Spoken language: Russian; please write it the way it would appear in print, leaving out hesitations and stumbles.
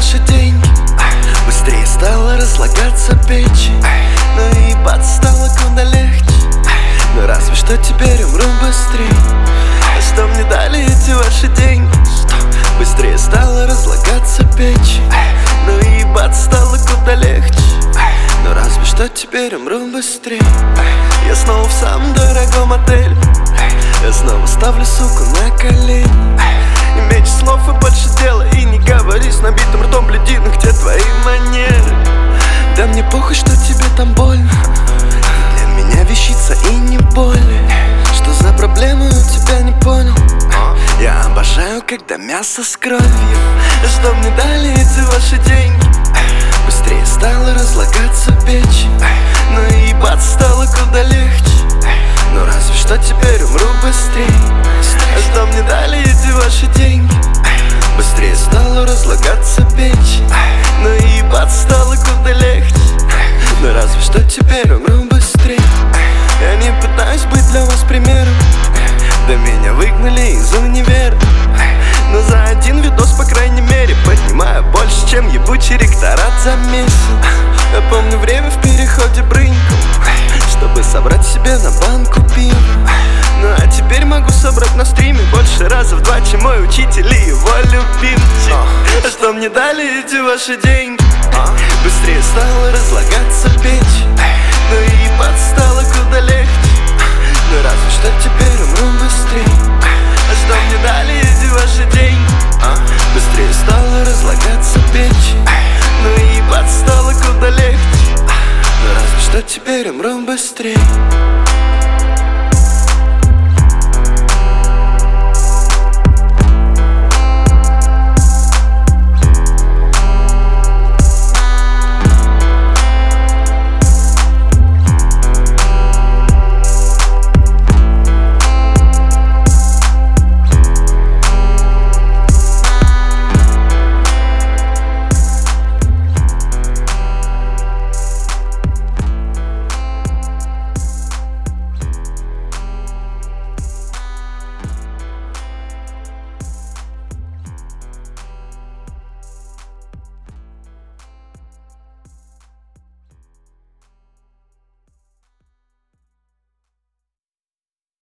ваши деньги. Быстрее стало разлагаться печи, но ебаться стало куда легче. Но разве что теперь умру быстрее. А что мне дали эти ваши деньги? Быстрее стало разлагаться печи, но ебаться стало куда легче. Но разве что теперь умру быстрее. Я снова в самом дорогом отеле, я снова ставлю суку на колени. И меньше слов и больше дела. И не говори с набитым ртом, гляди, ну где твои манеры. Да мне похуй, что тебе там больно. Ты для меня вещица и не более. Что за проблемы у тебя, не понял. Я обожаю, когда мясо с кровью. Что мне дали эти ваши деньги? Быстрее стало разлагаться печь, но ебаться стало куда легче. Но разве что теперь умру быстрее. А что мне дали эти ваши деньги? Быстрее стало разлагаться печь, но ебаться стало куда легче. Но разве что теперь умру быстрее. Я не пытаюсь быть для вас примером, да меня выгнали из универа. Но за один видос, по крайней мере, поднимаю больше, чем ебучий ректорат за месяц. Я помню время в переходе брынькал, чтобы собрать себе на банку пива. Ну а теперь могу собрать на стриме больше раза в 2, чем мой учитель и его любимчик. А что мне дали эти ваши деньги? Быстрее стало разлагаться печь, но и ебаться стало куда легче. Но разве что теперь умру быстрее. А что мне дали эти ваши деньги? Быстрее стало разлагаться печь, но и ебаться стало куда легче. Но разве что теперь умру быстрее.